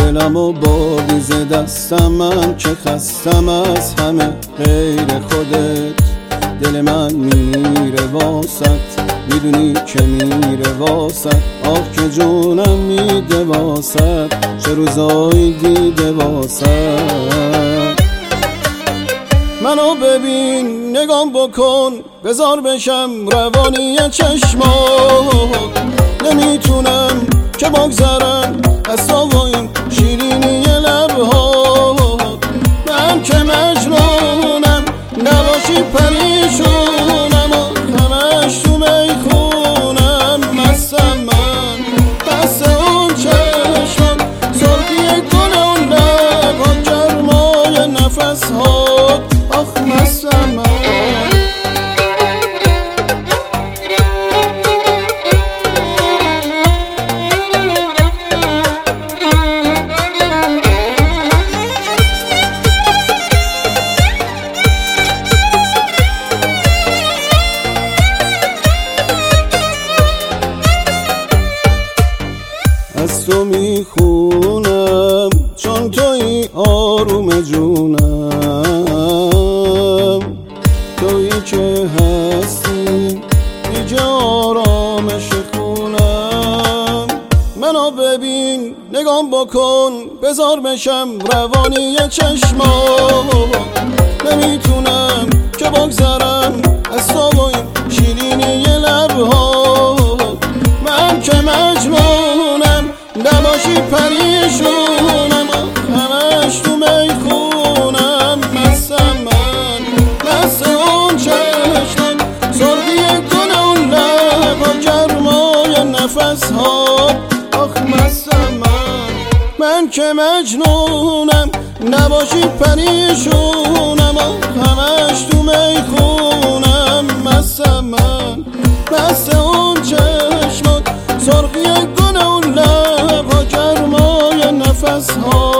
دلمو بردی ز دستم، من که خستم از همه غیر خودت. دل من میره واسط، میدونی که میره واسط. آه که جونم میده واسط، چه روزایی دیده واسط. منو ببین نگام بکن، بذار بشم روانی چشمات. نمیتونم که بگذرم از تو و این شیرینی لبهات. من که مجنونم نباشی پریشونم، و همش تو میخونم. مستم من مست اون چشمات، سرخی گل اون لبها، گرمای نفسهات. آخ مستم من. از تو میخونم چون توی آروم جونم، تویی که هستی دیگه آرامش خونم. منو ببین نگام بکن، بذار بشم روانی چشمات. نمیتونم که بگذرم از تو و این شیرینی لبهات. من که مجنونم نباشی پریشونم، همش تو میخونم. مستم من مست اون چشمات، سرخی گل اون لبها، گرمای نفسهات. آخ مستم من که مجنونم نباشی پریشونم، همش تو میخونم. مستم من مست اون چشمات، سرخی گل اون لبها، گرمای نفسها.